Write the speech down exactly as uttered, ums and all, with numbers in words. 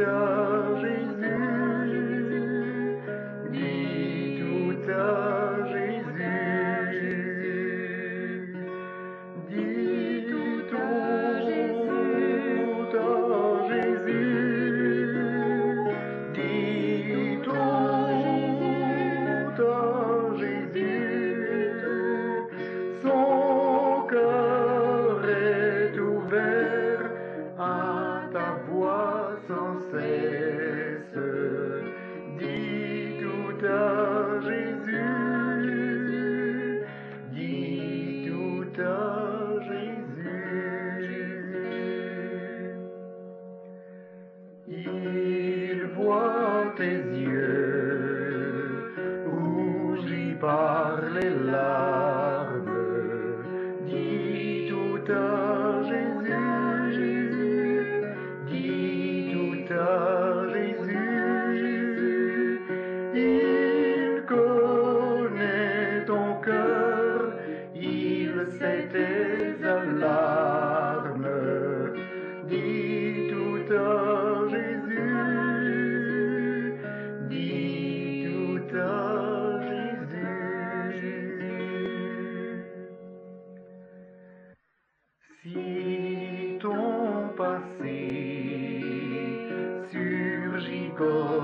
à Jésus, dis tout à Jésus, dis tout à Jésus, dis tout à Jésus, son cœur est ouvert à ta voix sans cesse, dis tout à Jésus, dis tout à Jésus. Il voit tes yeux rougis par les larmes, dis tout à Jésus, dis tout à Jésus. Il connaît ton cœur, il sait tes alarmes, dis tout à Jésus, dis tout à Jésus. Si ton passé surgit comme